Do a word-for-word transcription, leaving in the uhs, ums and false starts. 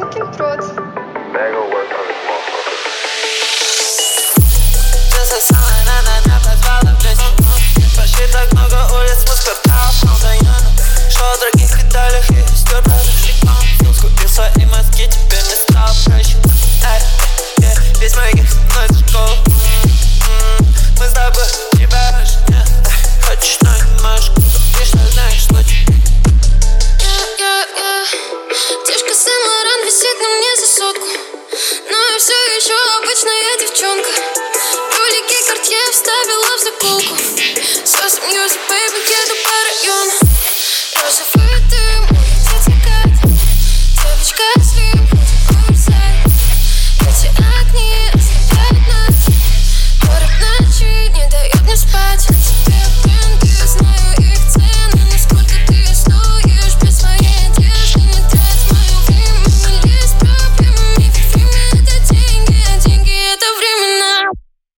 ёбкин рот. Засосала, она назвала в жизнь. Прошли так много улиц, мы с кварталов, но заняну. Шел в других деталях.